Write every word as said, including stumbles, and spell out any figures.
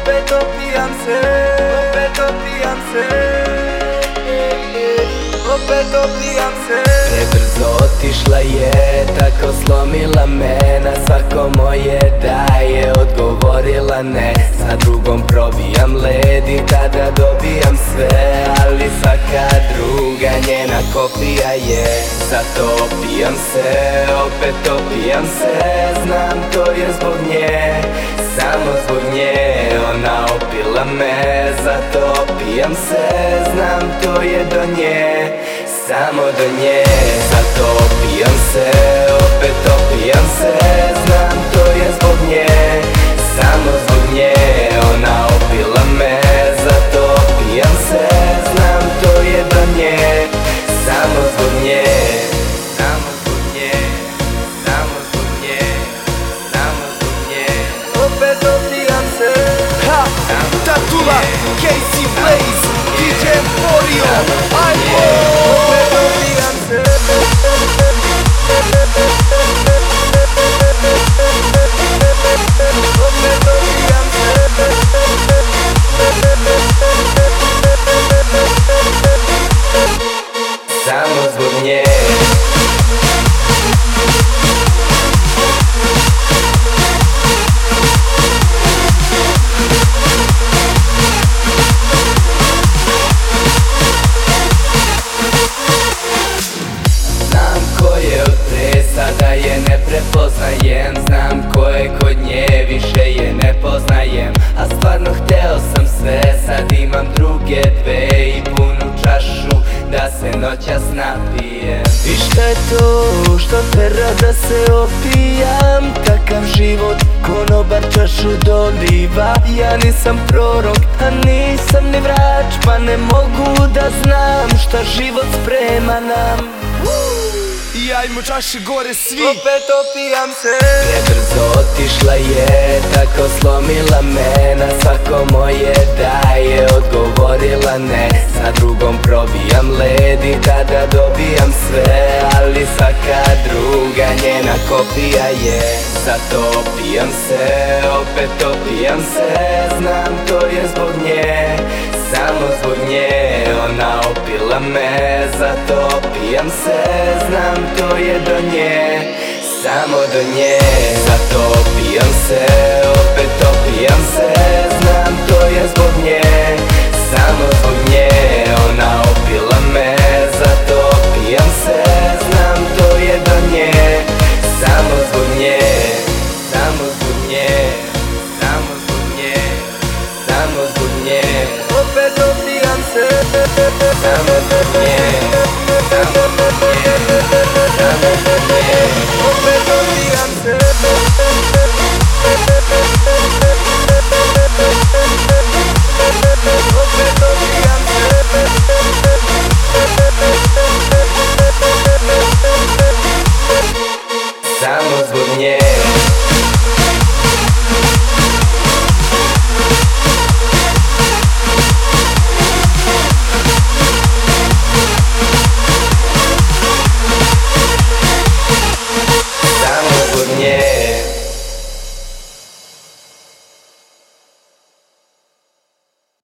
opet opijam se, opet opijam se, opet opijam se. Prebrzo otišla je, tako slomila me. Na svako moje da je odgovorila ne. Sa drugom probijam led i tada dobijam sve. Ali svaka druga njena kopija je. Zato opijam se, opet opijam se. Znam to je zbog nje, samo zbog nje. Ona opila me, zato opijam se. Znam to je do nje, samo do nje. Zato opijam se, opet opijam se. Znam to je zbog nje, samo zbog nje. Ona opila me, zato opijam se. Znam to je do nje, samo zbog nje. Samo zbog nje, samo zbog nje, samo zbog nje. Opet opijam se. Ha! Tatula, Casey Blaze, D J Emporio, ajmo! Opet opijam se. Opet opijam se. Samo zbog nje. Sada je ne prepoznajem, znam ko je kod nje, više je ne poznajem. A stvarno hteo sam sve, sad imam druge dve i punu čašu da se noćas napijem. I šta je to što tera da se opijam? Takav život, konobar čašu doliva. Ja nisam prorok, a nisam ni vrač, pa ne mogu da znam šta život sprema nam. I ajmo čaše gore svi. Opet opijam se. Prebrzo otišla je, tako slomila me. Na svako moje da je odgovorila ne. Sa drugom probijam led i tada dobijam sve. Ali svaka druga njena kopija je. Zato opijam se, opet opijam se. Znam to je zbog nje, samo zbog nje. Ona opila me, zato opijam se. Znam to je do nje, samo do nje. Zato opijam se, opet opijam se. Znam to je zbog nje, samo zbog nje. Ona opila me, zato opijam se. Znam to je do nje, samo zbog nje. Samo zbog nje, samo zbog nje, samo zbog nje. Opet opijam se. Samo zbog nje.